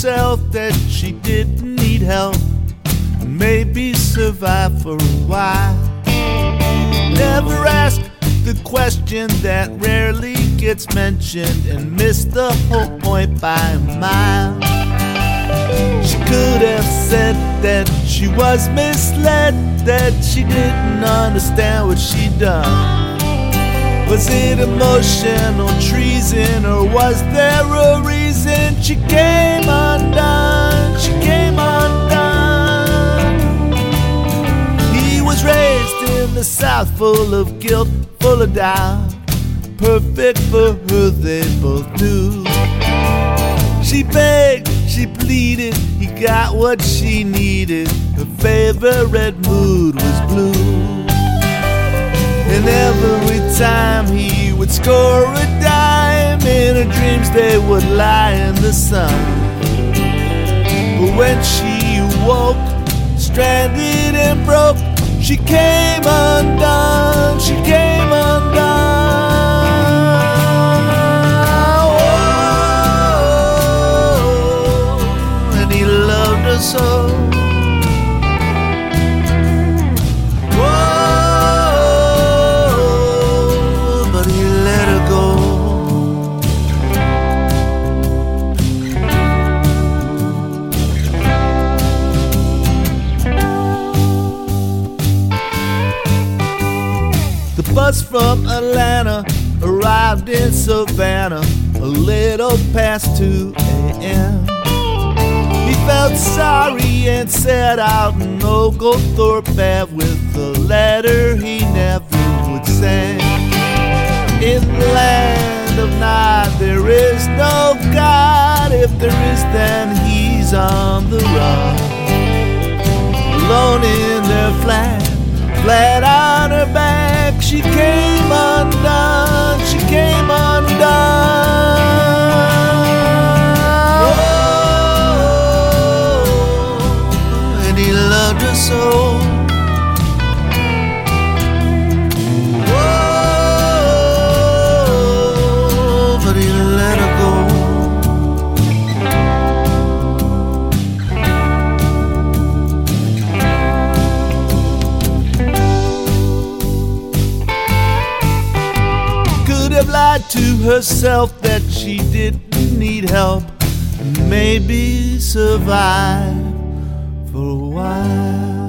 herself that she didn't need help, maybe survive for a while. Never ask the question that rarely gets mentioned and miss the whole point by a mile. She could have said that she was misled, that she didn't understand what she'd done. Was it emotional treason, or was there a reason she came undone? She came undone. He was raised in the South, full of guilt, full of doubt, perfect for her, they both knew. She begged, she pleaded, he got what she needed. Her favorite mood was blue. And every time he would score a dime, in her dreams they would lie in the sun. But when she woke, stranded and broke, she came undone, she came undone. Oh, and he loved her so. The bus from Atlanta arrived in Savannah a little past 2 a.m. He felt sorry and set out in Oglethorpe Ave with a letter he never would send. In the land of Nod there is no God. If there is, then he's on the run. Alone in their flat on her back, she came undone, she came undone. Oh, and he loved her so. Oh, but he let her go. Lied to herself that she didn't need help, and maybe survive for a while.